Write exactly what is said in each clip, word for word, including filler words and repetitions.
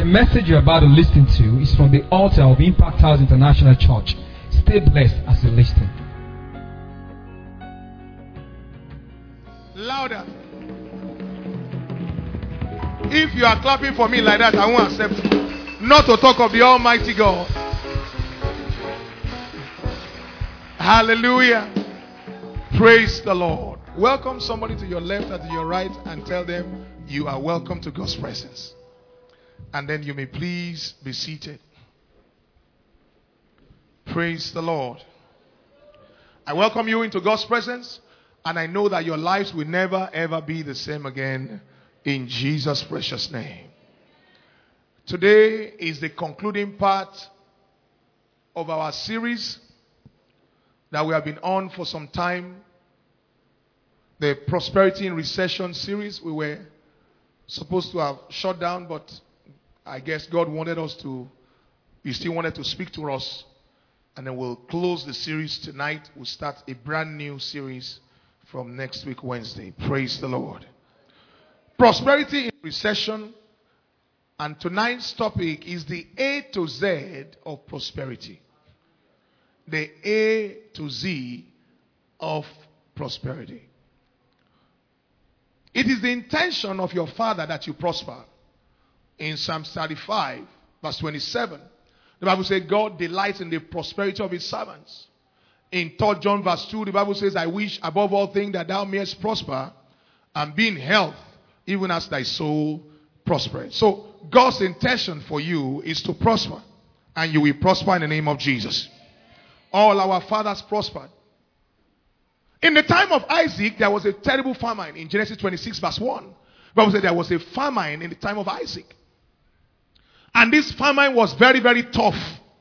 The message you're about to listen to is from the altar of Impact House International Church. Stay blessed as you listen. Louder. If you are clapping for me like that, I won't accept it. Not to talk of the Almighty God. Hallelujah. Praise the Lord. Welcome somebody to your left or to your right and tell them you are welcome to God's presence. And then you may please be seated. Praise the Lord. I welcome you into God's presence, and I know that your lives will never ever be the same again in Jesus' precious name. Today is the concluding part of our series that we have been on for some time. The Prosperity in Recession series. We were supposed to have shut down, but I guess God wanted us to, He still wanted to speak to us. And then we'll close the series tonight. We'll start a brand new series from next week, Wednesday. Praise the Lord. Prosperity in Recession. And tonight's topic is the A to Z of prosperity. The A to Z of prosperity. It is the intention of your Father that you prosper. In Psalm thirty-five, verse twenty-seven, the Bible says God delights in the prosperity of his servants. In Third John verse two, the Bible says, I wish above all things that thou mayest prosper and be in health, even as thy soul prospereth. So God's intention for you is to prosper, and you will prosper in the name of Jesus. All our fathers prospered. In the time of Isaac, there was a terrible famine. In Genesis twenty-six verse one, the Bible said there was a famine in the time of Isaac. And this famine was very, very tough.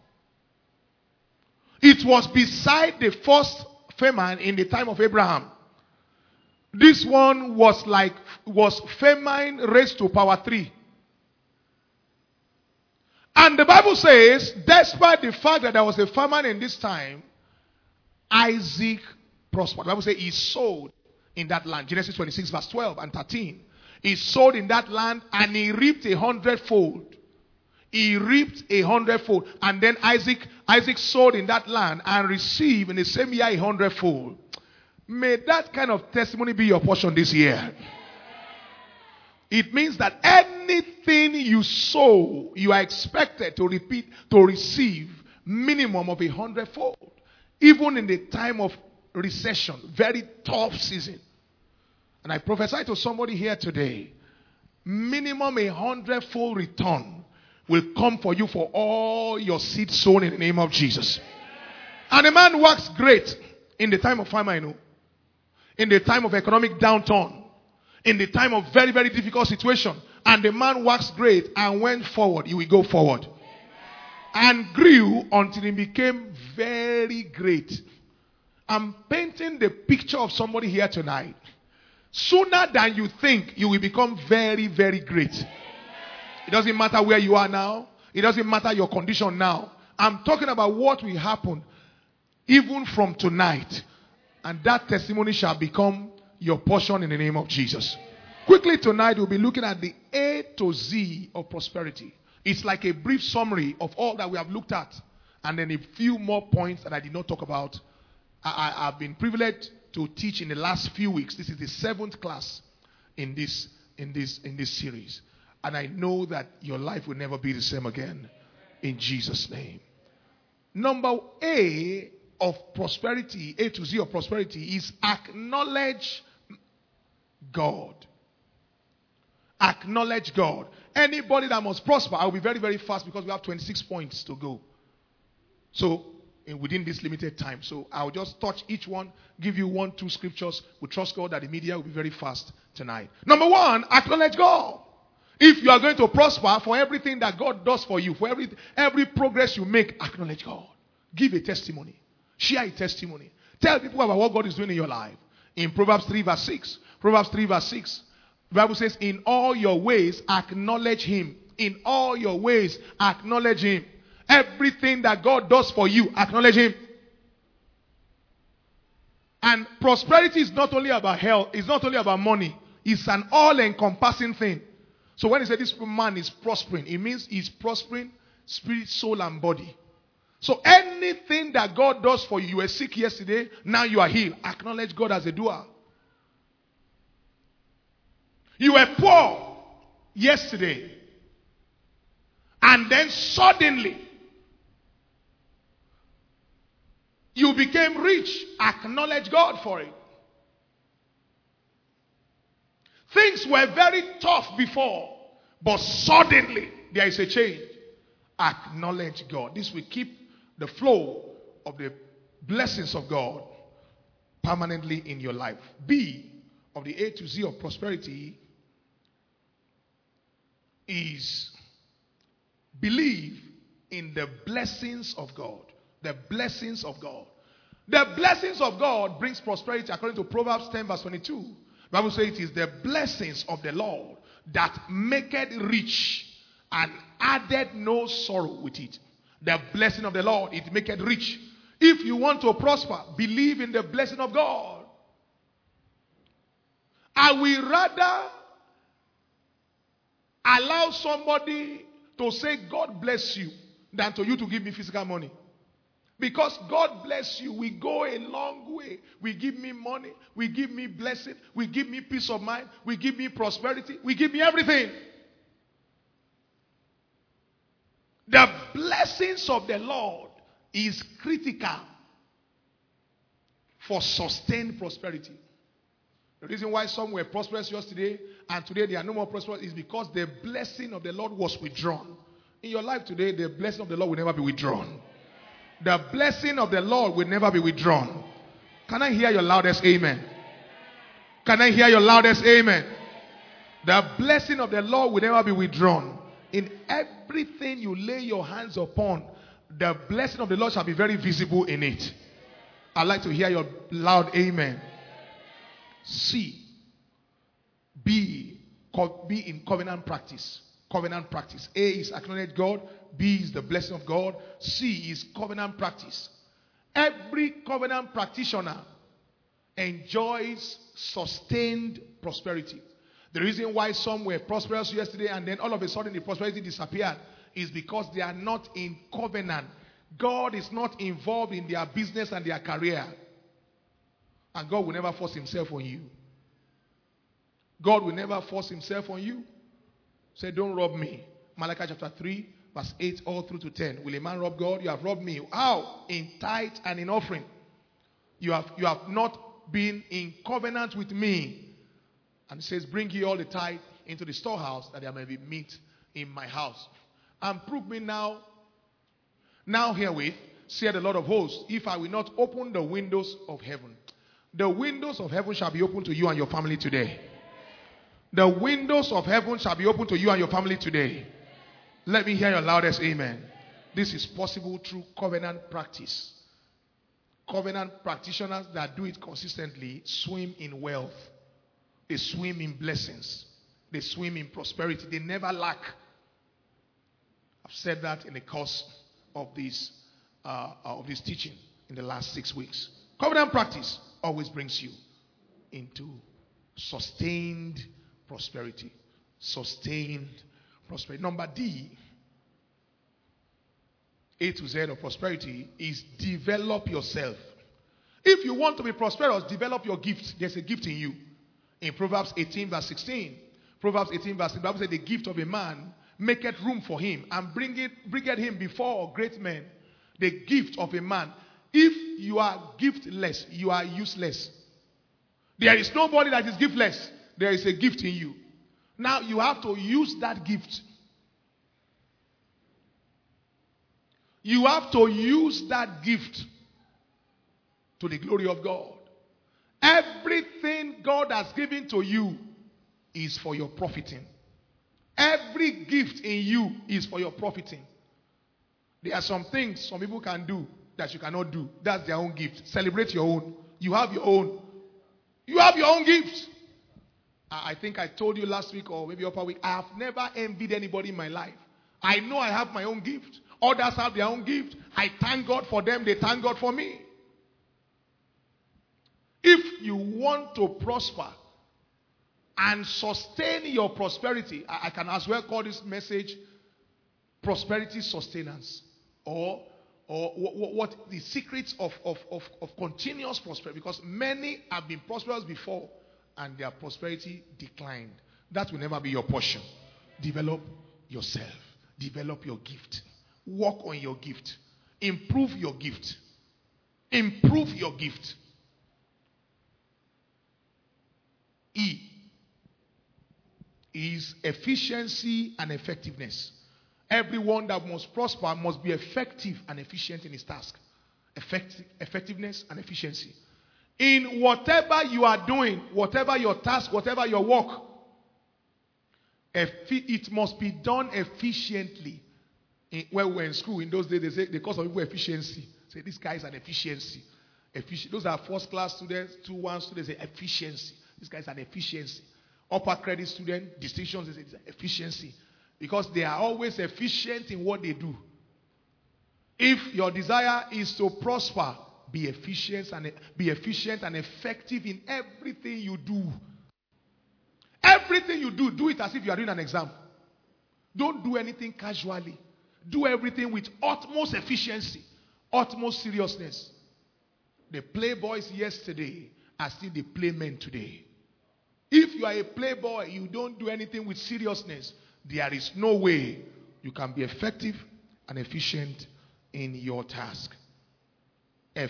It was beside the first famine in the time of Abraham. This one was like, was famine raised to power three. And the Bible says, despite the fact that there was a famine in this time, Isaac prospered. The Bible says he sowed in that land. Genesis twenty-six verse twelve and thirteen. He sowed in that land and he reaped a hundredfold. He reaped a hundredfold. And then Isaac, Isaac sowed in that land and received in the same year a hundredfold. May that kind of testimony be your portion this year. It means that anything you sow, you are expected to repeat, to receive minimum of a hundredfold. Even in the time of recession, very tough season. And I prophesy to somebody here today, minimum a hundredfold return will come for you for all your seed sown in the name of Jesus. And a man works great in the time of famine, in the time of economic downturn, in the time of very, very difficult situation. And the man works great and went forward. He will go forward. And grew until he became very great. I'm painting the picture of somebody here tonight. Sooner than you think, you will become very, very great. It doesn't matter where you are now. It doesn't matter your condition now. I'm talking about what will happen even from tonight. And that testimony shall become your portion in the name of Jesus. Quickly tonight, we'll be looking at the A to Z of prosperity. It's like a brief summary of all that we have looked at. And then a few more points that I did not talk about. I, I, I've been privileged to teach in the last few weeks. This is the seventh class in this, in this, in this series. And I know that your life will never be the same again. In Jesus' name. Number A of prosperity, A to Z of prosperity, is acknowledge God. Acknowledge God. Anybody that must prosper, I'll be very, very fast because we have twenty-six points to go. So, in, within this limited time. So, I'll just touch each one, give you one, two scriptures. We trust God that the media will be very fast tonight. Number one, acknowledge God. If you are going to prosper, for everything that God does for you, for every, every progress you make, acknowledge God. Give a testimony. Share a testimony. Tell people about what God is doing in your life. In Proverbs three verse six. Proverbs three verse six. The Bible says, in all your ways, acknowledge him. In all your ways, acknowledge him. Everything that God does for you, acknowledge him. And prosperity is not only about health. It's not only about money. It's an all-encompassing thing. So when he said this man is prospering, it means he's prospering spirit, soul, and body. So anything that God does for you, you were sick yesterday, now you are healed. Acknowledge God as a doer. You were poor yesterday, and then suddenly you became rich. Acknowledge God for it. Things were very tough before, but suddenly there is a change. Acknowledge God. This will keep the flow of the blessings of God permanently in your life. B, of the A to Z of prosperity, is believe in the blessings of God. The blessings of God. The blessings of God brings prosperity according to Proverbs ten verse twenty-two. The Bible says it is the blessings of the Lord that maketh rich and added no sorrow with it. The blessing of the Lord, it maketh rich. If you want to prosper, believe in the blessing of God. I will rather allow somebody to say, God bless you, than to you to give me physical money. Because God bless you, we go a long way. We give me money, we give me blessing, we give me peace of mind, we give me prosperity, we give me everything. The blessings of the Lord is critical for sustained prosperity. The reason why some were prosperous yesterday and today they are no more prosperous is because the blessing of the Lord was withdrawn. In your life today, the blessing of the Lord will never be withdrawn. The blessing of the Lord will never be withdrawn. Can I hear your loudest amen? Can I hear your loudest amen? The blessing of the Lord will never be withdrawn. In everything you lay your hands upon, the blessing of the Lord shall be very visible in it. I'd like to hear your loud amen. C. B. Be in covenant practice. Covenant practice. A is acknowledge God. B is the blessing of God. C is covenant practice. Every covenant practitioner enjoys sustained prosperity. The reason why some were prosperous yesterday and then all of a sudden the prosperity disappeared is because they are not in covenant. God is not involved in their business and their career. And God will never force himself on you. God will never force himself on you. Say, don't rob me. Malachi chapter three, verse eight all through to ten. Will a man rob God? You have robbed me. How? In tithe and in offering. You have, you have not been in covenant with me. And it says, bring ye all the tithe into the storehouse, that there may be meat in my house. And prove me now, now herewith, saith the Lord of hosts, if I will not open the windows of heaven. The windows of heaven shall be open to you and your family today. The windows of heaven shall be open to you and your family today. Let me hear your loudest amen. This is possible through covenant practice. Covenant practitioners that do it consistently swim in wealth. They swim in blessings. They swim in prosperity. They never lack. I've said that in the course of this, uh, of this teaching in the last six weeks. Covenant practice always brings you into sustained prosperity. Sustained prosperity. Number D, A to Z of prosperity, is develop yourself. If you want to be prosperous, develop your gift. There's a gift in you. In Proverbs eighteen verse sixteen. Proverbs eighteen verse sixteen, the Bible says the gift of a man maketh room for him and bring it, bringeth him before great men. The gift of a man. If you are giftless, you are useless. There is nobody that is giftless. There is a gift in you. Now you have to use that gift. You have to use that gift to the glory of God. Everything God has given to you is for your profiting. Every gift in you is for your profiting. There are some things some people can do that you cannot do. That's their own gift. Celebrate your own. You have your own. You have your own gift. I think I told you last week or maybe upper week, I have never envied anybody in my life. I know I have my own gift. Others have their own gift. I thank God for them. They thank God for me. If you want to prosper, and sustain your prosperity. I, I can as well call this message prosperity sustenance, or or what, what the secrets of, of, of, of continuous prosperity, because many have been prosperous before and their prosperity declined. That will never be your portion. Develop yourself. Develop your gift. Work on your gift. Improve your gift. Improve your gift. E is efficiency and effectiveness. Everyone that must prosper must be effective and efficient in his task. Effective, effectiveness and efficiency. In whatever you are doing, whatever your task, whatever your work, it must be done efficiently. In, when we were in school, in those days, they say they call some people efficiency. Say this guy is an efficiency. Effici- those are first class students, two one students say efficiency. This guy is an efficiency. Upper credit student, distinctions, they say it's efficiency. Because they are always efficient in what they do. If your desire is to prosper, be efficient and be efficient and effective in everything you do. Everything you do, do it as if you are doing an exam. Don't do anything casually. Do everything with utmost efficiency, utmost seriousness. The playboys yesterday are still the playmen today. If you are a playboy, you don't do anything with seriousness, there is no way you can be effective and efficient in your task. F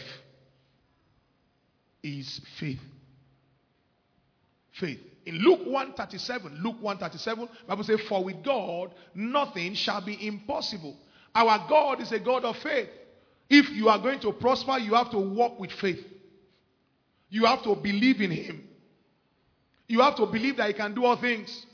is faith. Faith. In Luke one thirty-seven, Luke one thirty-seven, the Bible says, for with God nothing shall be impossible. Our God is a God of faith. If you are going to prosper, you have to walk with faith. You have to believe in Him. You have to believe that He can do all things.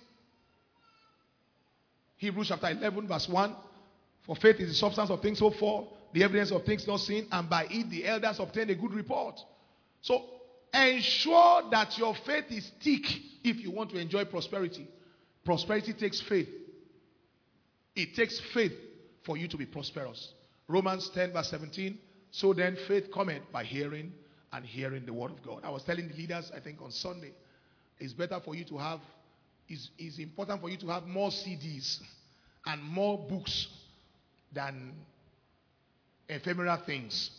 Hebrews chapter eleven verse one. For faith is the substance of things hoped for, the evidence of things not seen, and by it the elders obtained a good report. So, ensure that your faith is thick if you want to enjoy prosperity. Prosperity takes faith. It takes faith for you to be prosperous. Romans ten verse seventeen. So then faith cometh by hearing, and hearing the word of God. I was telling the leaders, I think on Sunday, it's better for you to have, it's, it's important for you to have more C Ds and more books than ephemeral things.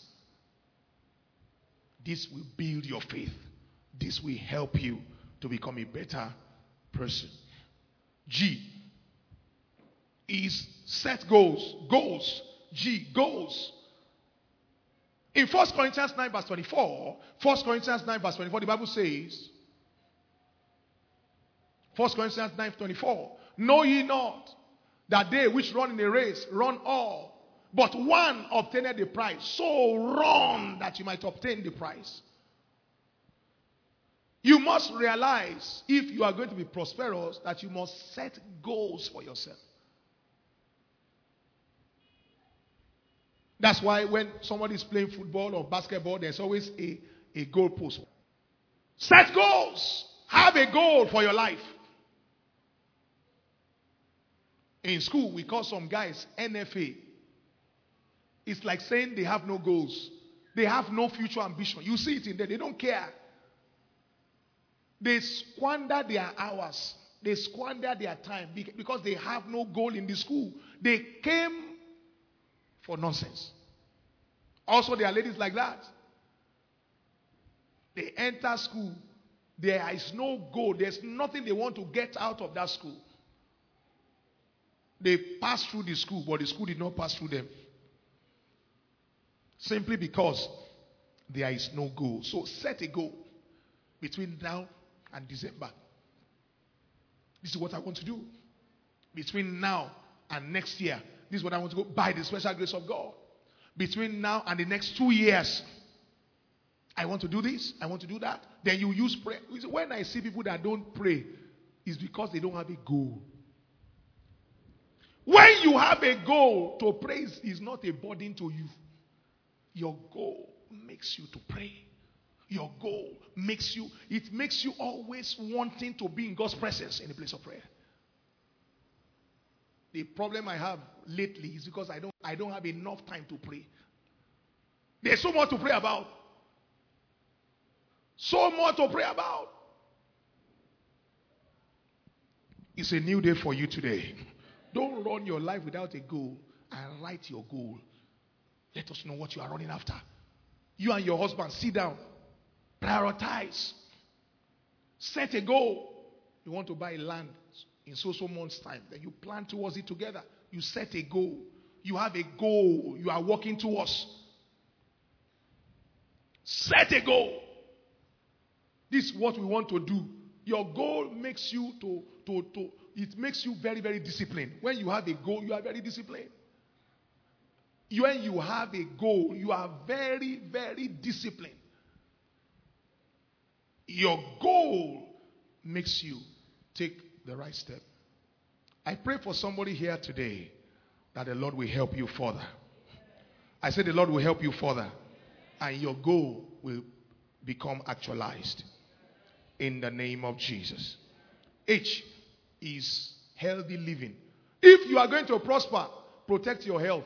This will build your faith. This will help you to become a better person. G is set goals. Goals. G, goals. In First Corinthians nine verse twenty-four, First Corinthians nine verse twenty-four, the Bible says, First Corinthians nine twenty-four, know ye not that they which run in a race run all, but one obtaineth the prize. So run that you might obtain the prize. You must realize, if you are going to be prosperous, that you must set goals for yourself. That's why when somebody is playing football or basketball, there's always a, a goal post. Set goals. Have a goal for your life. In school, we call some guys N F A. It's like saying they have no goals. They have no future ambition. You see it in there. They don't care. They squander their hours. They squander their time because they have no goal in the school. They came for nonsense. Also, there are ladies like that. They enter school. There is no goal. There's nothing they want to get out of that school. They pass through the school, but the school did not pass through them. Simply because there is no goal. So set a goal between now and December. This is what I want to do. Between now and next year, this is what I want to go by the special grace of God. Between now and the next two years, I want to do this, I want to do that. Then you use prayer. When I see people that don't pray, it's because they don't have a goal. When you have a goal, to pray is not a burden to you. Your goal makes you to pray. Your goal makes you, it makes you always wanting to be in God's presence in the place of prayer. The problem I have lately is because I don't, I don't have enough time to pray. There's so much to pray about. So much to pray about. It's a new day for you today. Don't run your life without a goal, and write your goal. Let us know what you are running after. You and your husband sit down. Prioritize. Set a goal. You want to buy land in so so months' time. Then you plan towards it together. You set a goal. You have a goal you are working towards. Set a goal. This is what we want to do. Your goal makes you to, to, to it makes you very, very disciplined. When you have a goal, you are very disciplined. When you have a goal, you are very, very disciplined. Your goal makes you take the right step. I pray for somebody here today that the Lord will help you further. I said the Lord will help you further. And your goal will become actualized. In the name of Jesus. H is healthy living. If you are going to prosper, protect your health.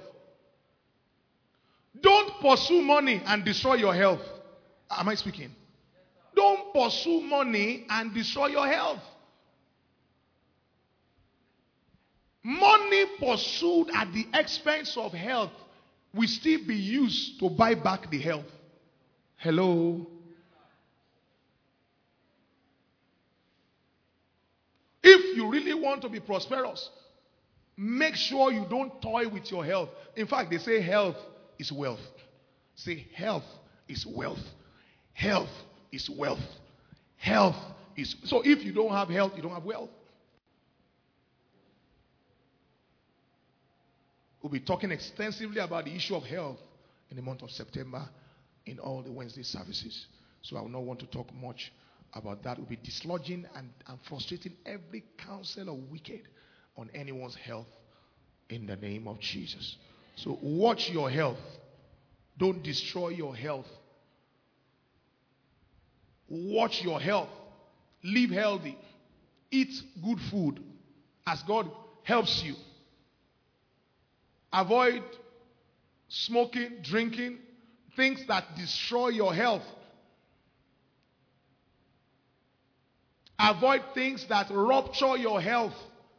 Don't pursue money and destroy your health. Am I speaking? Don't pursue money and destroy your health. Money pursued at the expense of health will still be used to buy back the health. Hello? If you really want to be prosperous, make sure you don't toy with your health. In fact, they say health is wealth. Say health is wealth. Health is wealth. Health is... So if you don't have health, you don't have wealth. We'll be talking extensively about the issue of health in the month of September in all the Wednesday services. So I will not want to talk much about that. We'll be dislodging and, and frustrating every counsel of wicked on anyone's health in the name of Jesus. So watch your health. Don't destroy your health. Watch your health. Live healthy. Eat good food as God helps you. Avoid smoking, drinking, things that destroy your health. Avoid things that rupture your health.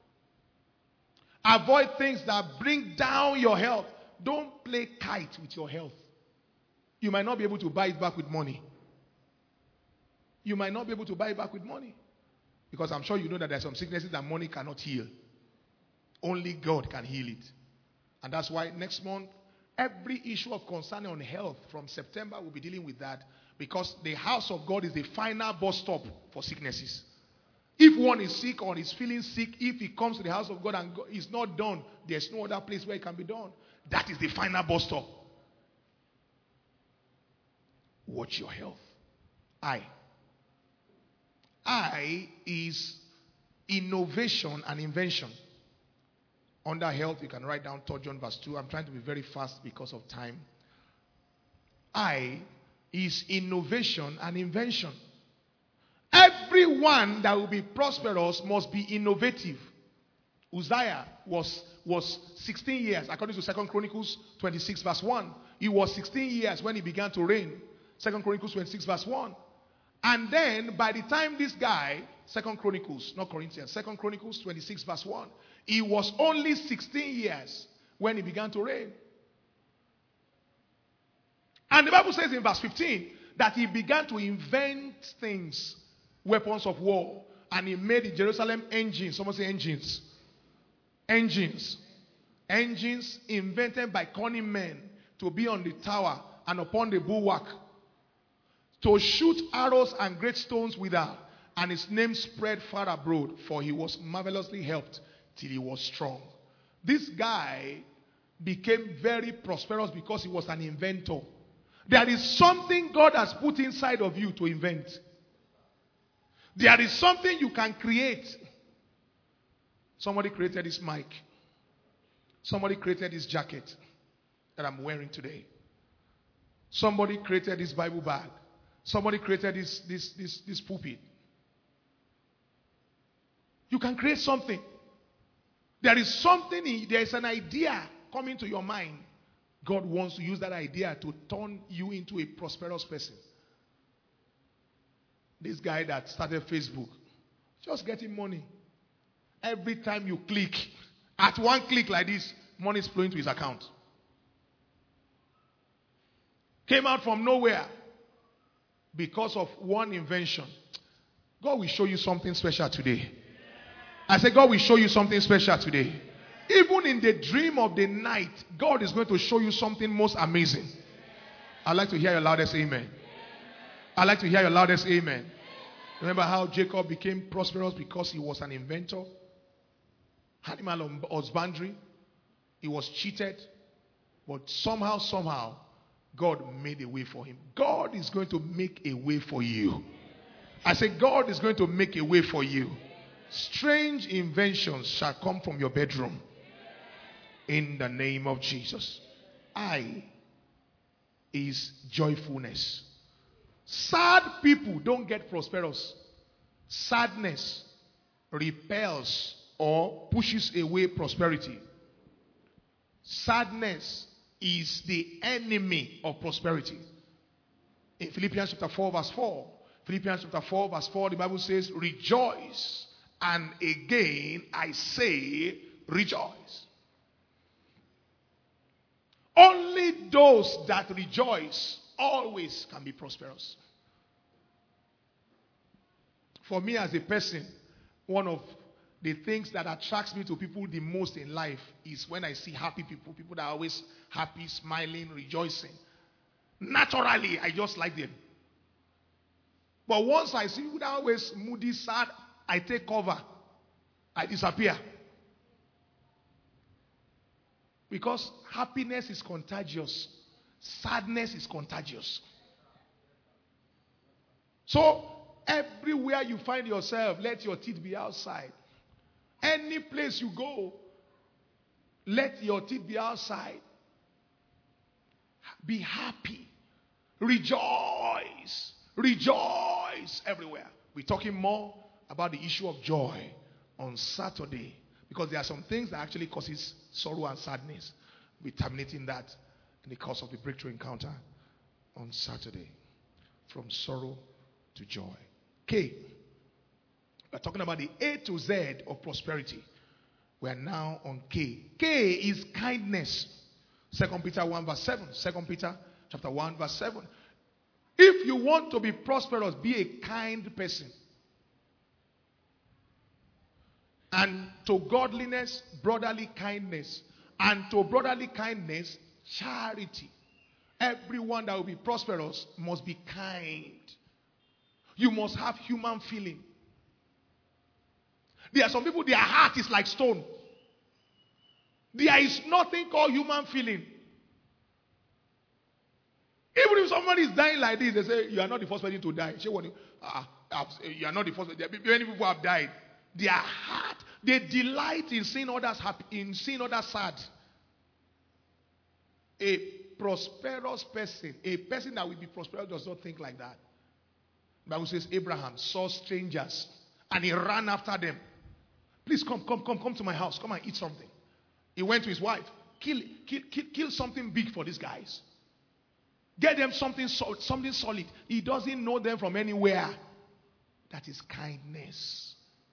Avoid things that bring down your health. Don't play kite with your health. You might not be able to buy it back with money. You might not be able to buy it back with money. Because I'm sure you know that there are some sicknesses that money cannot heal. Only God can heal it. And that's why next month, every issue of concern on health from September, we'll be dealing with that. Because the house of God is the final bus stop for sicknesses. If one is sick or is feeling sick, if he comes to the house of God and is not done, there's no other place where it can be done. That is the final bus stop. Watch your health. I. I is innovation and invention. Under health, you can write down Third John verse two. I'm trying to be very fast because of time. I is innovation and invention. Everyone that will be prosperous must be innovative. Uzziah was, was sixteen years, according to Second Chronicles twenty-six verse one. He was sixteen years when he began to reign. Second Chronicles twenty-six verse one. And then by the time this guy, Second Chronicles, not Corinthians, Second Chronicles twenty-six verse one, he was only sixteen years when he began to reign. And the Bible says in verse fifteen that he began to invent things, weapons of war, and he made in Jerusalem engines. Someone say engines. Engines. Engines invented by cunning men to be on the tower and upon the bulwark, to shoot arrows and great stones withal. And his name spread far abroad, for he was marvelously helped till he was strong. This guy became very prosperous because he was an inventor. There is something God has put inside of you to invent. There is something you can create. Somebody created this mic. Somebody created this jacket that I'm wearing today. Somebody created this Bible bag. Somebody created this, this, this, this pulpit. You can create something. There is something, there is an idea coming to your mind. God wants to use that idea to turn you into a prosperous person. This guy that started Facebook, just getting money. Every time you click, at one click like this, money is flowing to his account. Came out from nowhere because of one invention. God will show you something special today. I said, God will show you something special today. Even in the dream of the night, God is going to show you something most amazing. I'd like to hear your loudest amen. I'd like to hear your loudest amen. Remember how Jacob became prosperous because he was an inventor? Animal husbandry. He was cheated. But somehow, somehow, God made a way for him. God is going to make a way for you. I say, God is going to make a way for you. Strange inventions shall come from your bedroom. In the name of Jesus. I is joyfulness. Sad people don't get prosperous. Sadness repels or pushes away prosperity. Sadness is the enemy of prosperity. In Philippians chapter four verse four, Philippians chapter four verse four, the Bible says, rejoice, and again I say, rejoice. Only those that rejoice always can be prosperous. For me as a person, one of the things that attracts me to people the most in life is when I see happy people, people that are always happy, smiling, rejoicing. Naturally, I just like them. But once I see people that are always moody, sad, I take cover. I disappear. Because happiness is contagious. Sadness is contagious. So, everywhere you find yourself, let your teeth be outside. Any place you go, let your teeth be outside. Be happy. Rejoice. Rejoice everywhere. We're talking more about the issue of joy on Saturday. Because there are some things that actually causes sorrow and sadness. We're terminating that in the course of the breakthrough encounter on Saturday. From sorrow to joy. K. We're talking about the A to Z of prosperity. We are now on K. K is kindness. Second Peter one verse seven. Second Peter chapter one verse seven. If you want to be prosperous, be a kind person. And to godliness, brotherly kindness. And to brotherly kindness, charity. Everyone that will be prosperous must be kind. You must have human feeling. There are some people, their heart is like stone. There is nothing called human feeling. Even if somebody is dying like this, they say, you are not the first person to die. You are not the first person. Many people have died. Their heart, they delight in seeing others happy, in seeing others sad. A prosperous person, a person that will be prosperous does not think like that. The Bible says Abraham saw strangers and he ran after them. Please come, come, come, come to my house. Come and eat something. He went to his wife. Kill, kill, kill, kill something big for these guys. Get them something, something solid. He doesn't know them from anywhere. That is kindness.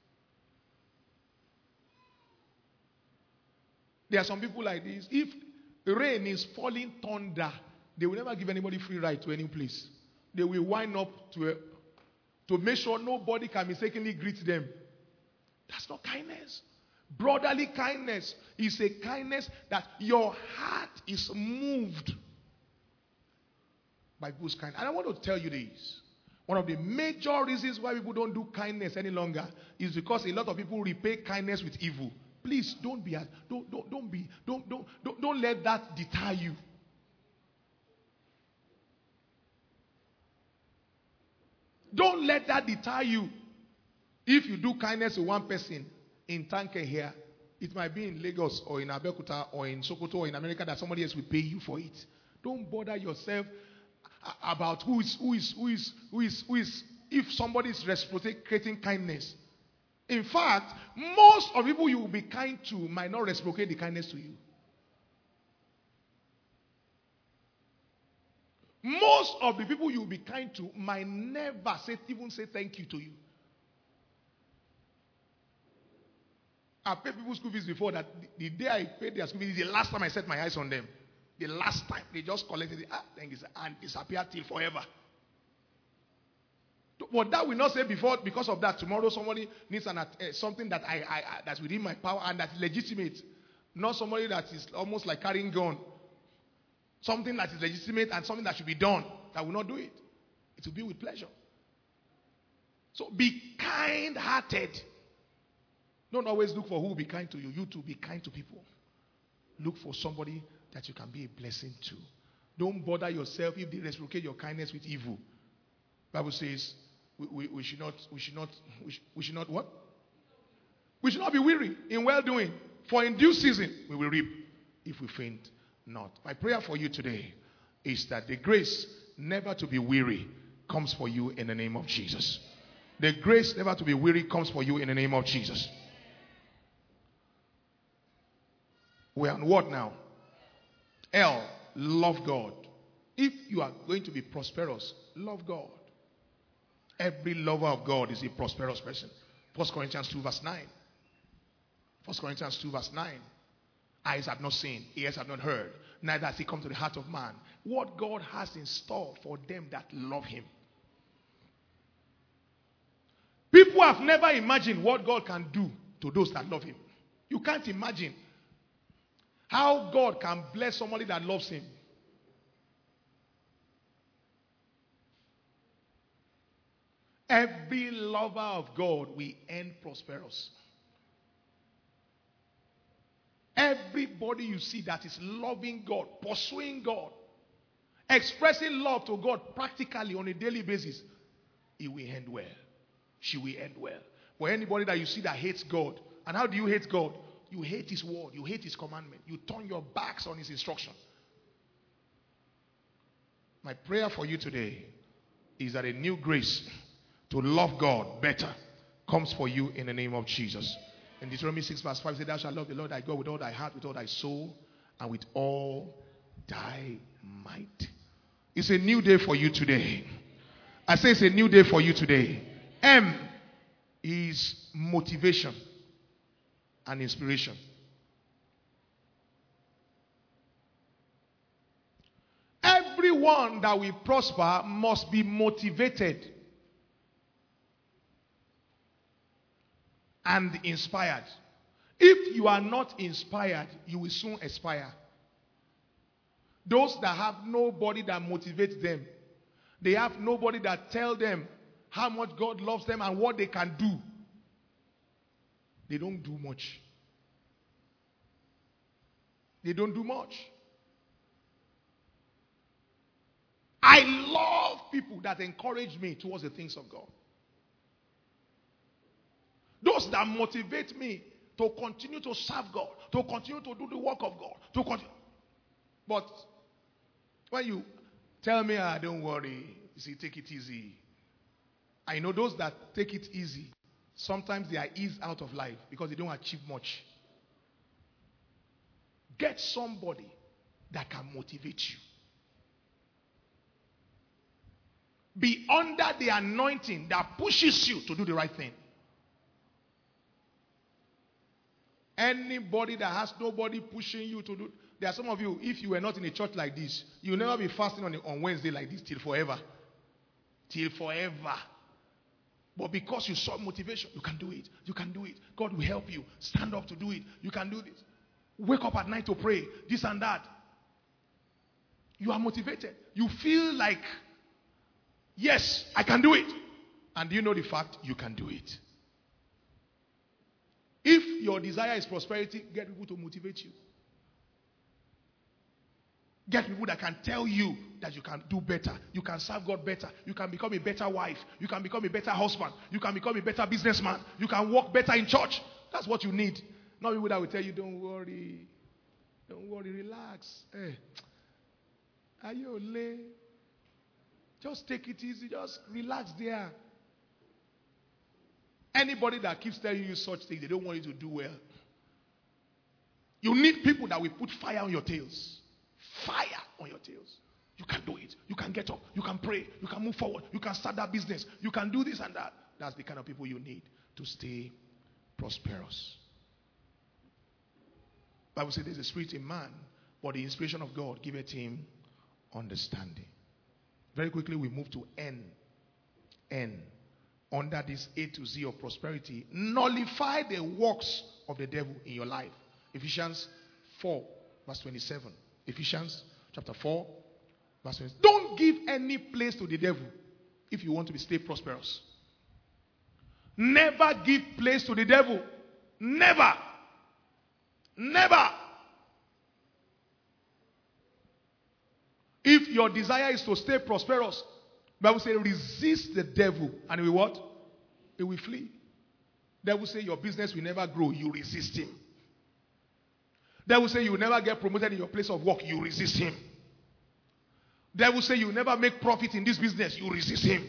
There are some people like this. If rain is falling thunder, they will never give anybody free ride to any place. They will wind up to a, to make sure nobody can mistakenly greet them. That's not kindness. Brotherly kindness is a kindness that your heart is moved by people's kindness. And I want to tell you this. One of the major reasons why people don't do kindness any longer is because a lot of people repay kindness with evil. Please don't be don't don't don't be don't don't don't, don't let that deter you. Don't let that deter you. If you do kindness to one person in Tanke here, it might be in Lagos or in Abeokuta or in Sokoto or in America that somebody else will pay you for it. Don't bother yourself about who is who is who is who is who is if somebody is reciprocating kindness. In fact, most of the people you will be kind to might not reciprocate the kindness to you. Most of the people you will be kind to might never say, even say thank you to you. I paid people's school fees before that. The, the day I paid their school fees is the last time I set my eyes on them. The last time. They just collected it ah, and disappeared till forever. But that will not say before, because of that, tomorrow somebody needs an, uh, something that I, I, I that's within my power and that's legitimate. Not somebody that is almost like carrying gun. Something that is legitimate and something that should be done. That will not do it. It will be with pleasure. So be kind-hearted. Don't always look for who will be kind to you. You too, be kind to people. Look for somebody that you can be a blessing to. Don't bother yourself if they reciprocate your kindness with evil. Bible says we, we, we should not, we should not, we should, we should not what? We should not be weary in well-doing. For in due season we will reap if we faint not. My prayer for you today is that the grace never to be weary comes for you in the name of Jesus. The grace never to be weary comes for you in the name of Jesus. We're on what now? L, love God. If you are going to be prosperous, love God. Every lover of God is a prosperous person. First Corinthians two verse nine. First Corinthians two verse nine. Eyes have not seen, ears have not heard, neither has it come to the heart of man what God has in store for them that love him. People have never imagined what God can do to those that love him. You can't imagine how God can bless somebody that loves him. Every lover of God will end prosperous. Everybody you see that is loving God, pursuing God, expressing love to God practically on a daily basis, it will end well. She will end well. For anybody that you see that hates God, and how do you hate God? You hate his word, you hate his commandment, you turn your backs on his instruction. My prayer for you today is that a new grace to love God better comes for you in the name of Jesus. In Deuteronomy six verse five, it says, thou shalt love the Lord thy God with all thy heart, with all thy soul, and with all thy might. It's a new day for you today. I say it's a new day for you today. M is motivation and inspiration. Everyone that will prosper must be motivated and inspired. If you are not inspired, you will soon expire. Those that have nobody that motivates them, they have nobody that tells them how much God loves them and what they can do, they don't do much. They don't do much. I love people that encourage me towards the things of God. Those that motivate me to continue to serve God, to continue to do the work of God, to continue. But when you tell me, ah, don't worry, you see, take it easy. I know those that take it easy, sometimes they are eased out of life because they don't achieve much. Get somebody that can motivate you. Be under the anointing that pushes you to do the right thing. Anybody that has nobody pushing you to do, there are some of you, if you were not in a church like this, you'll never be fasting on, on Wednesday like this till forever. Till forever. But because you saw motivation, you can do it. You can do it. God will help you. Stand up to do it. You can do this. Wake up at night to pray. This and that. You are motivated. You feel like, yes, I can do it. And do you know the fact? You can do it. If your desire is prosperity, get people to motivate you. Get people that can tell you that you can do better. You can serve God better. You can become a better wife. You can become a better husband. You can become a better businessman. You can work better in church. That's what you need. Not people that will tell you, don't worry. Don't worry, relax. Hey. Are you late? Just take it easy. Just relax there. Anybody that keeps telling you such things, they don't want you to do well. You need people that will put fire on your tails. Fire on your tails. You can do it. You can get up. You can pray. You can move forward. You can start that business. You can do this and that. That's the kind of people you need to stay prosperous. Bible says there's a spirit in man, but the inspiration of God giveth him understanding. Very quickly we move to N. N. Under this A to Z of prosperity, nullify the works of the devil in your life. Ephesians four, verse twenty-seven. Ephesians chapter four, verse twenty-seven. Don't give any place to the devil if you want to be stay prosperous. Never give place to the devil. Never. Never. If your desire is to stay prosperous, the Bible says resist the devil and he will what? He will flee. The Bible says your business will never grow. You resist him. The Bible says you will never get promoted in your place of work. You resist him. The Bible says you will never make profit in this business. You resist him.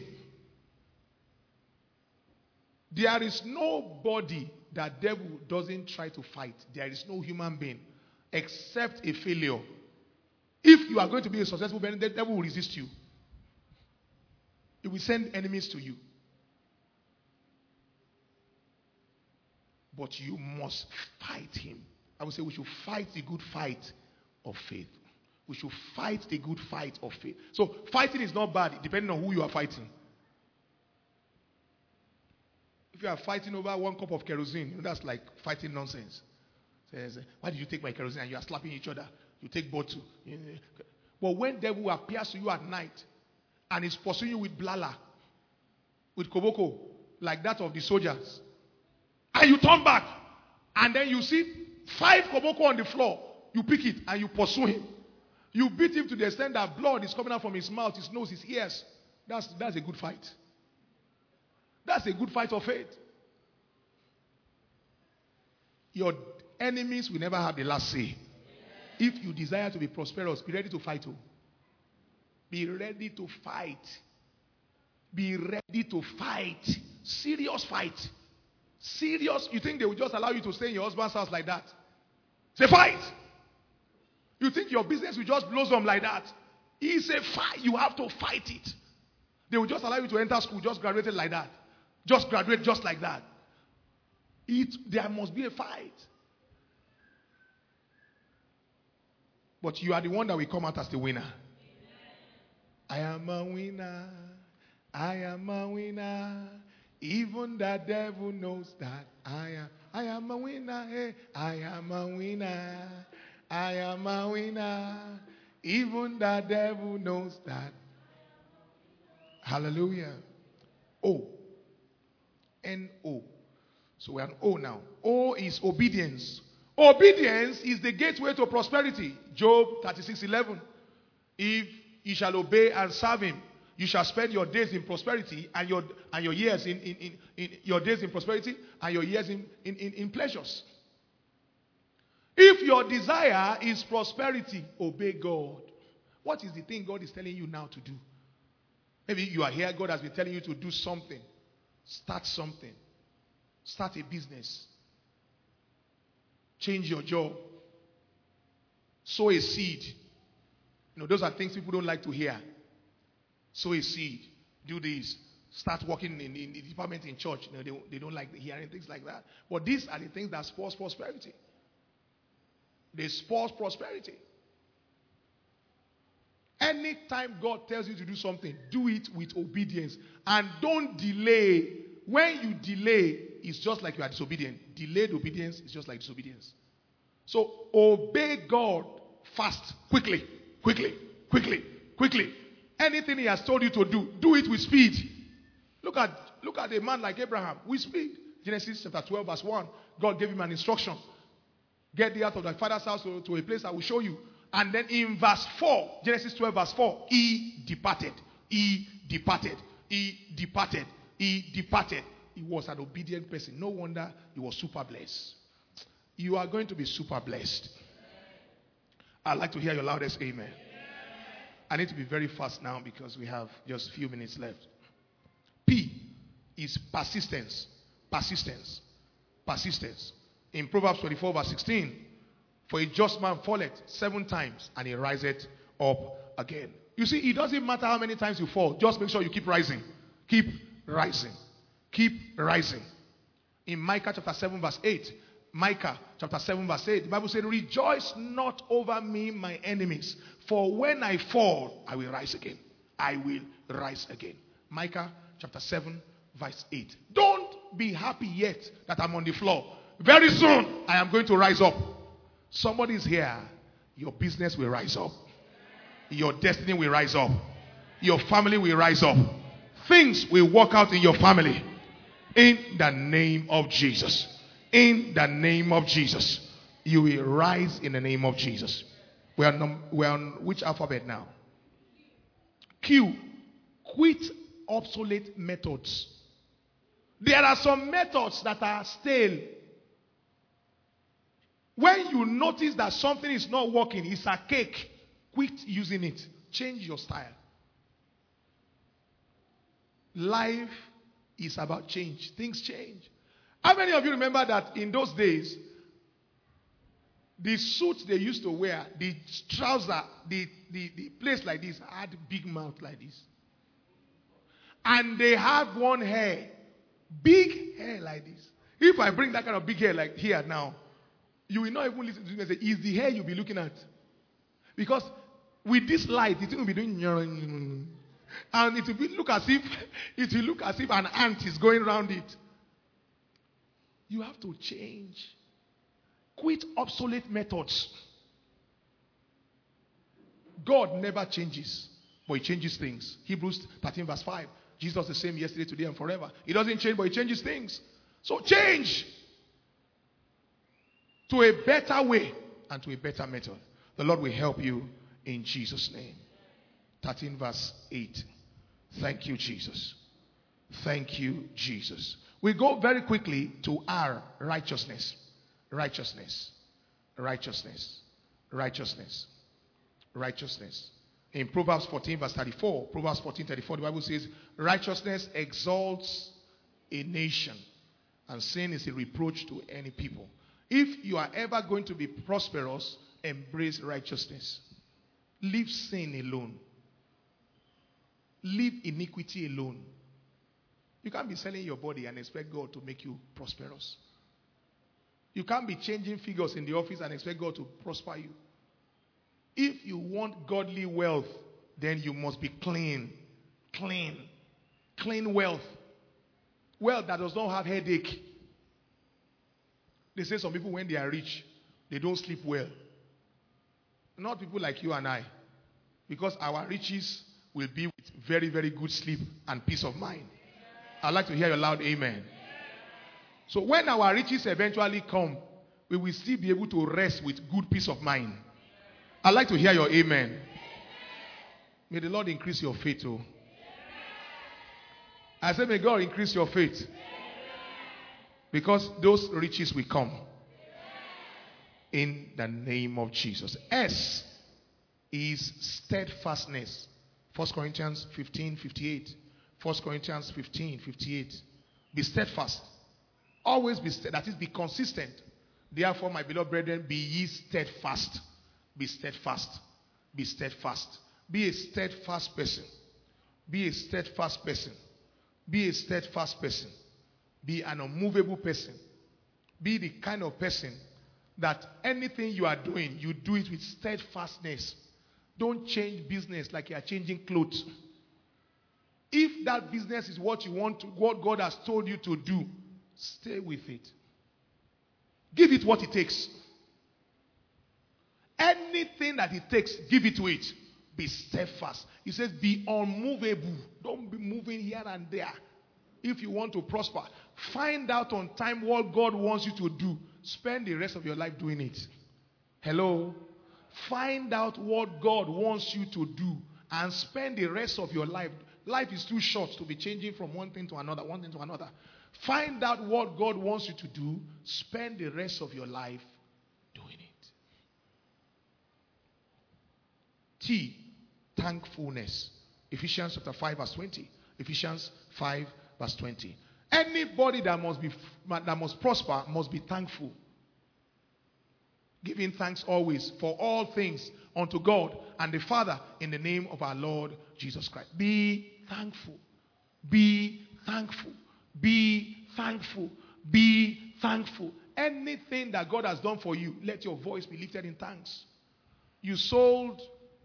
There is nobody that devil doesn't try to fight. There is no human being except a failure. If you are going to be a successful man, the devil will resist you. He will send enemies to you. But you must fight him. I would say we should fight the good fight of faith. We should fight the good fight of faith. So fighting is not bad, depending on who you are fighting. If you are fighting over one cup of kerosene, you know, that's like fighting nonsense. Says, why did you take my kerosene? And you are slapping each other. You take bottle. But when devil appears to you at night and is pursuing you with blala, with koboko, like that of the soldiers, and you turn back, and then you see five koboko on the floor, you pick it and you pursue him. You beat him to the extent that blood is coming out from his mouth, his nose, his ears. That's, that's a good fight. That's a good fight of faith. Your enemies will never have the last say. If you desire to be prosperous, be ready to fight. Oh. Be ready to fight. Be ready to fight. Serious fight. Serious. You think they will just allow you to stay in your husband's house like that? Say fight. You think your business will just blossom like that? It's a fight. You have to fight it. They will just allow you to enter school, just graduated like that. Just graduate just like that. It, there must be a fight. But you are the one that will come out as the winner. I am a winner. I am a winner. Even the devil knows that I am. I am a winner. Hey, I am a winner. I am a winner. Even the devil knows that. Hallelujah. O. N O. So we are on O now. O is obedience. Obedience is the gateway to prosperity. Job thirty-six eleven. If you shall obey and serve him, you shall spend your days in prosperity and your and your years in, in, in, in your days in prosperity and your years in, in, in, in pleasures. If your desire is prosperity, obey God. What is the thing God is telling you now to do? Maybe you are here, God has been telling you to do something. Start something. Start a business. Change your job. Sow a seed. You know, those are things people don't like to hear. Sow a seed. Do this. Start working in, in the department in church. You know, they, they don't like hearing things like that. But these are the things that spurs prosperity. They spurs prosperity. Anytime God tells you to do something, do it with obedience. And don't delay. When you delay, it's just like you are disobedient. Delayed obedience is just like disobedience. So obey God fast, quickly, quickly, quickly, quickly. Anything he has told you to do, do it with speed. Look at, look at a man like Abraham with speed. Genesis chapter twelve verse one. God gave him an instruction. Get thee out of thy father's house to, to a place I will show you. And then in verse four, Genesis twelve verse four, he departed. He departed. He departed. He departed. He was an obedient person. No wonder he was super blessed. You are going to be super blessed. I'd like to hear your loudest amen. I need to be very fast now because we have just a few minutes left. P is persistence. Persistence. Persistence. In Proverbs twenty-four verse sixteen, for a just man falleth seven times and he riseth up again. You see, it doesn't matter how many times you fall. Just make sure you keep rising. Keep rising. Keep rising. In Micah chapter seven verse eight, Micah chapter seven verse eight. The Bible said, rejoice not over me, my enemies. For when I fall, I will rise again. I will rise again. Micah chapter seven verse eight. Don't be happy yet that I'm on the floor. Very soon, I am going to rise up. Somebody is here. Your business will rise up. Your destiny will rise up. Your family will rise up. Things will work out in your family. In the name of Jesus. In the name of Jesus. You will rise in the name of Jesus. We are, num- we are on which alphabet now? Q. Quit obsolete methods. There are some methods that are stale. When you notice that something is not working, it's a cake, quit using it. Change your style. Life is about change. Things change. How many of you remember that in those days, the suits they used to wear, the trouser, the, the, the place like this, had big mouth like this. And they had one hair, big hair like this. If I bring that kind of big hair like here now, you will not even listen to me and say, is the hair you'll be looking at? Because with this light, the thing will be doing, and it will be, look as if it will look as if an ant is going around it. You have to change. Quit obsolete methods. God never changes, but He changes things. Hebrews thirteen verse five. Jesus is the same yesterday, today, and forever. He doesn't change, but He changes things. So change to a better way and to a better method. The Lord will help you in Jesus' name. thirteen verse eight. Thank you, Jesus. Thank you, Jesus. We go very quickly to R, righteousness. Righteousness. Righteousness. Righteousness. Righteousness. In Proverbs fourteen verse thirty-four, Proverbs fourteen thirty-four, the Bible says, righteousness exalts a nation, and sin is a reproach to any people. If you are ever going to be prosperous, embrace righteousness. Leave sin alone. Leave iniquity alone. You can't be selling your body and expect God to make you prosperous. You can't be changing figures in the office and expect God to prosper you. If you want godly wealth, then you must be clean. Clean. Clean wealth. Wealth that does not have headache. They say some people, when they are rich, they don't sleep well. Not people like you and I. Because our riches will be with very, very good sleep and peace of mind. I'd like to hear your loud amen. So when our riches eventually come, we will still be able to rest with good peace of mind. I'd like to hear your amen. May the Lord increase your faith too. I said, may God increase your faith. Because those riches will come. In the name of Jesus. S is steadfastness. First Corinthians fifteen fifty-eight. First Corinthians fifteen fifty-eight. Be steadfast. Always be steadfast. That is, be consistent. Therefore, my beloved brethren, be ye steadfast. Be steadfast. Be steadfast. Be a steadfast person. Be a steadfast person. Be a steadfast person. Be an unmovable person. Be the kind of person that anything you are doing, you do it with steadfastness. Don't change business like you are changing clothes. If that business is what you want to, what God has told you to do, stay with it. Give it what it takes. Anything that it takes, give it to it. Be steadfast. He says, be unmovable. Don't be moving here and there. If you want to prosper, find out on time what God wants you to do. Spend the rest of your life doing it. Hello? Find out what God wants you to do and spend the rest of your life. Life is too short to be changing from one thing to another, one thing to another. Find out what God wants you to do. Spend the rest of your life doing it. T, thankfulness. Ephesians chapter five verse twenty. Ephesians five verse twenty. Anybody that must be that must prosper must be thankful. Giving thanks always for all things unto God and the Father in the name of our Lord Jesus Christ. Be thankful. Be thankful. Be thankful. Be thankful. Anything that God has done for you, let your voice be lifted in thanks. You sold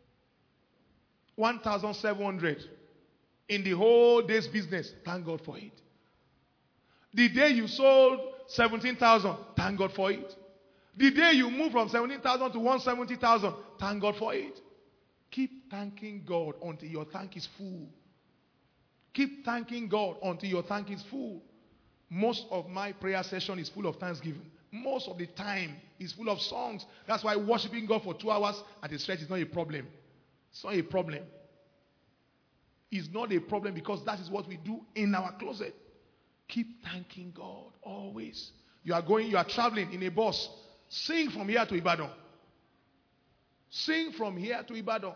one thousand seven hundred in the whole day's business. Thank God for it. The day you sold seventeen thousand, thank God for it. The day you moved from seventeen thousand to one hundred seventy thousand, thank God for it. Keep thanking God until your tank is full. Keep thanking God until your tank is full. Most of my prayer session is full of thanksgiving. Most of the time is full of songs. That's why worshiping God for two hours at a stretch is not a problem. It's not a problem. It's not a problem because that is what we do in our closet. Keep thanking God always. You are going, you are traveling in a bus. Sing from here to Ibadan. Sing from here to Ibadan.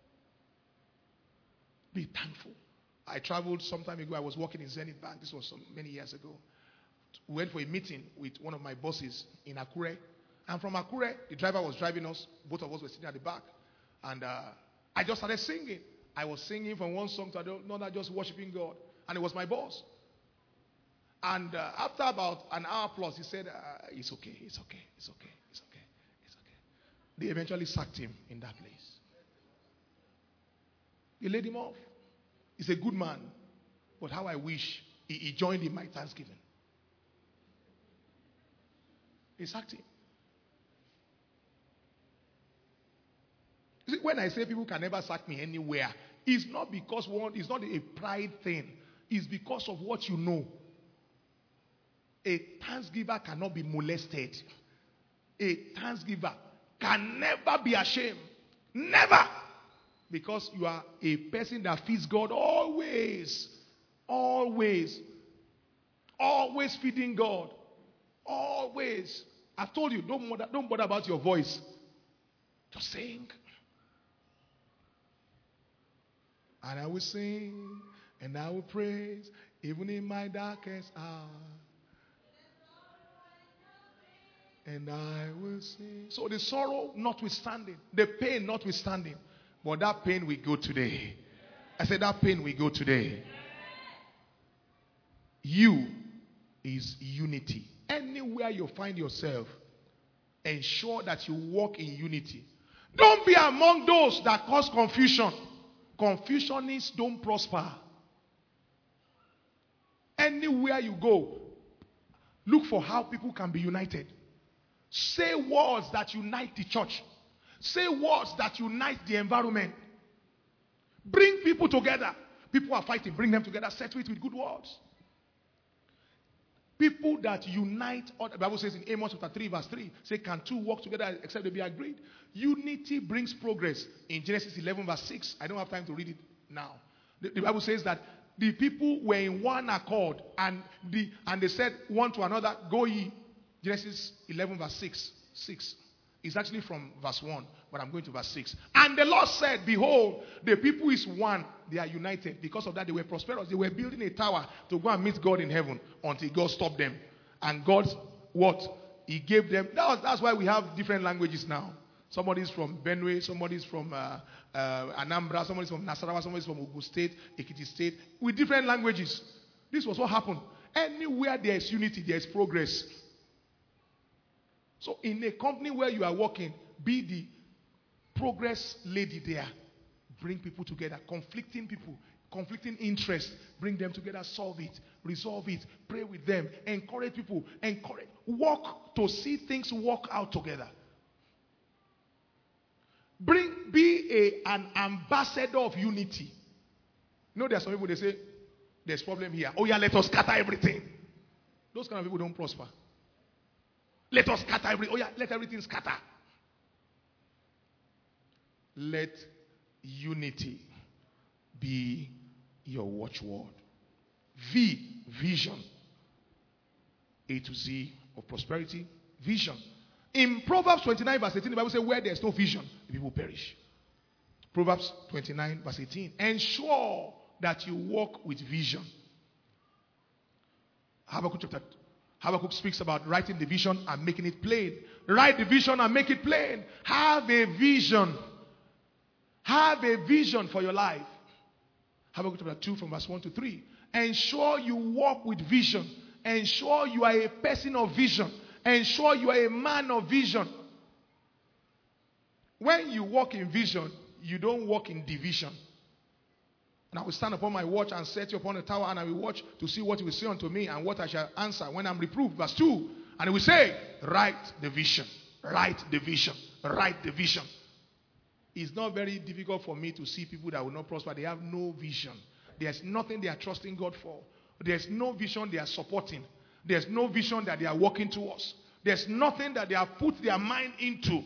Be thankful. I traveled some time ago. I was working in Zenith Bank. This was some, many years ago. We went for a meeting with one of my bosses in Akure. And from Akure, the driver was driving us. Both of us were sitting at the back. And uh, I just started singing. I was singing from one song to another, just worshiping God. And it was my boss. And uh, after about an hour plus, he said, uh, it's okay, it's okay, it's okay, it's okay, it's okay. They eventually sacked him in that place. They laid him off. He's a good man. But how I wish he, he joined in my Thanksgiving. They sacked him. You see, when I say people can never sack me anywhere, it's not because one, it's not a pride thing. It's because of what you know. A thanksgiver cannot be molested. A thanksgiver can never be ashamed. Never. Because you are a person that feeds God always. Always. Always feeding God. Always. I told you, don't bother, don't bother about your voice. Just sing. And I will sing and I will praise even in my darkest hour. And I will sing. So the sorrow notwithstanding, the pain notwithstanding, but that pain will go today. I said that pain will go today. You is unity. Anywhere you find yourself, ensure that you walk in unity. Don't be among those that cause confusion. Confusionists don't prosper. Anywhere you go, look for how people can be united. Say words that unite the church. Say words that unite the environment. Bring people together. People are fighting. Bring them together. Settle it with good words. People that unite. The Bible says in Amos chapter three verse three. Say, can two walk together except they be agreed? Unity brings progress. In Genesis eleven verse six. I don't have time to read it now. The, the Bible says that the people were in one accord. And, the, and they said one to another, go ye. Genesis eleven verse six. six. It's actually from verse one, but I'm going to verse six. And the Lord said, behold, the people is one. They are united. Because of that, they were prosperous. They were building a tower to go and meet God in heaven until God stopped them. And God's what? He gave them. That was, that's why we have different languages now. Somebody's from Benue, somebody's from uh, uh, Anambra, somebody's from Nasarawa, somebody's from Ogun State, Ekiti State, with different languages. This was what happened. Anywhere there is unity, there is progress. So in a company where you are working, be the progress lady there. Bring people together. Conflicting people, conflicting interests. Bring them together, solve it, resolve it, pray with them, encourage people, encourage, work to see things work out together. Bring, be a, an ambassador of unity. You know, there are some people, they say, there's problem here. Oh yeah, let us scatter everything. Those kind of people don't prosper. Let us scatter everything. Oh yeah, let everything scatter. Let unity be your watchword. V, vision. A to Z of prosperity. Vision. In Proverbs twenty-nine verse eighteen, the Bible says, where there is no vision, the people perish. Proverbs twenty-nine verse eighteen. Ensure that you walk with vision. Habakkuk chapter Habakkuk speaks about writing the vision and making it plain. Write the vision and make it plain. Have a vision. Have a vision for your life. Habakkuk chapter two from verse one to three. Ensure you walk with vision. Ensure you are a person of vision. ensure you are a man of vision. When you walk in vision, you don't walk in division. And I will stand upon my watch and set you upon the tower, and I will watch to see what you will say unto me and what I shall answer when I'm reproved. Verse two. And he will say, write the vision. Write the vision. Write the vision. It's not very difficult for me to see people that will not prosper. They have no vision. There's nothing they are trusting God for. There's no vision they are supporting. There's no vision that they are working towards. There's nothing that they have put their mind into.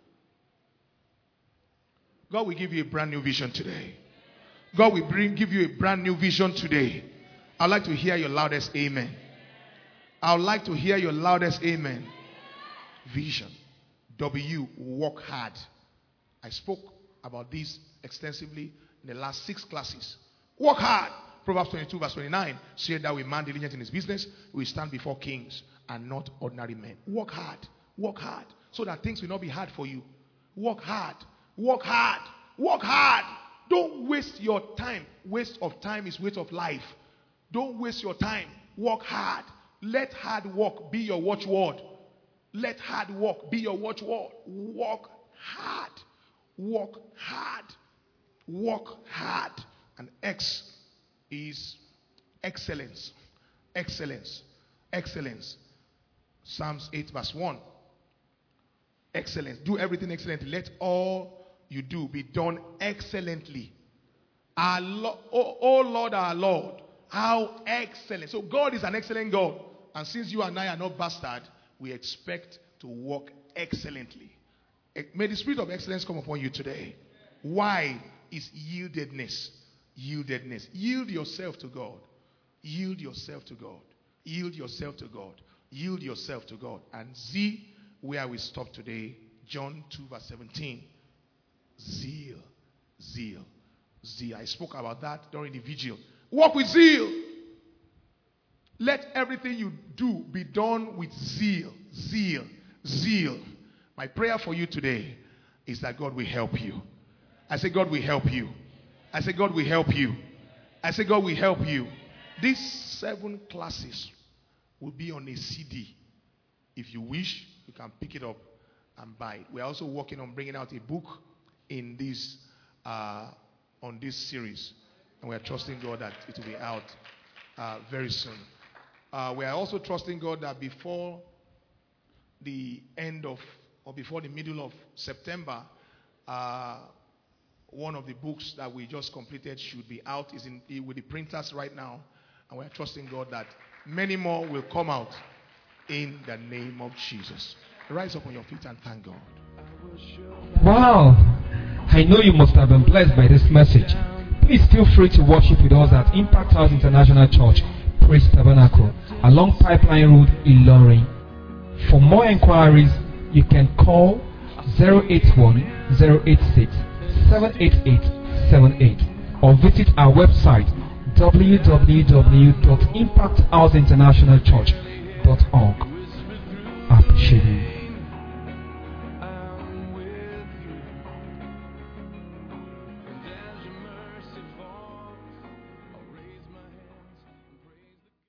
God will give you a brand new vision today. God will bring, give you a brand new vision today. I'd like to hear your loudest amen. I'd like to hear your loudest amen. Vision. W, work hard. I spoke about this extensively in the last six classes. Work hard. Proverbs twenty-two verse twenty-nine said that a man diligent in his business will stand before kings and not ordinary men. Work hard. Work hard. So that things will not be hard for you. Work hard. Work hard. Work hard. Don't waste your time. Waste of time is waste of life. Don't waste your time. Work hard. Let hard work be your watchword. Let hard work be your watchword. Work hard. Work hard. Work hard. And X is excellence. Excellence. Excellence. Psalms eight verse one. Excellence. Do everything excellently. Let all you do be done excellently. Our Lo- oh, oh Lord, our Lord, how excellent. So God is an excellent God. And since you and I are not bastard, we expect to walk excellently. May the spirit of excellence come upon you today. Why is yieldedness? Yieldedness. Yield yourself to God. Yield yourself to God. Yield yourself to God. Yield yourself to God. And Z, where we stop today, John two verse seventeen. Zeal. Zeal. Zeal. I spoke about that during the vigil. Walk with zeal. Let everything you do be done with zeal. Zeal. Zeal. My prayer for you today is that God will help you. I say God will help you. I say God will help you. I say God will help you. These seven classes will be on a C D. If you wish, you can pick it up and buy it. We're also working on bringing out a book in this uh, on this series. And we are trusting God that it will be out uh, very soon. Uh, we are also trusting God that before the end of, or before the middle of September, uh, one of the books that we just completed should be out. Is in with the printers right now. And we are trusting God that many more will come out in the name of Jesus. Rise up on your feet and thank God. Wow. I know you must have been blessed by this message. Please feel free to worship with us at Impact House International Church, Praise Tabernacle, along Pipeline Road, Ilorin. For more inquiries, you can call zero eight one, zero eight six, seven eight eight seven eight or visit our website w w w dot impact house international church dot org. I appreciate you.